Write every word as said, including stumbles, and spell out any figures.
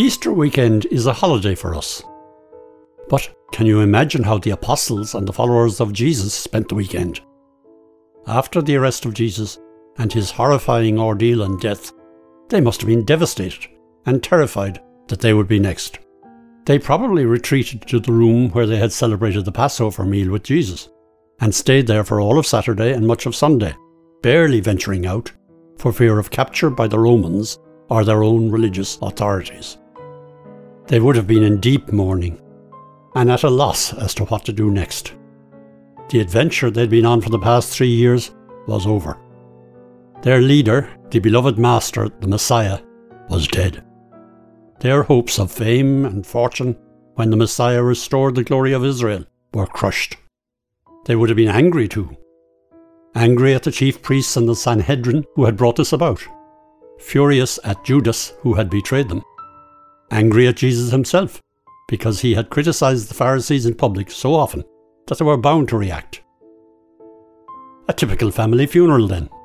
Easter weekend is a holiday for us. But can you imagine how the apostles and the followers of Jesus spent the weekend? After the arrest of Jesus and his horrifying ordeal and death, they must have been devastated and terrified that they would be next. They probably retreated to the room where they had celebrated the Passover meal with Jesus and stayed there for all of Saturday and much of Sunday, barely venturing out for fear of capture by the Romans or their own religious authorities. They would have been in deep mourning and at a loss as to what to do next. The adventure they'd been on for the past three years was over. Their leader, the beloved Master, the Messiah, was dead. Their hopes of fame and fortune when the Messiah restored the glory of Israel were crushed. They would have been angry too. Angry at the chief priests and the Sanhedrin who had brought this about. Furious at Judas who had betrayed them. Angry at Jesus himself because he had criticised the Pharisees in public so often that they were bound to react. A typical family funeral then.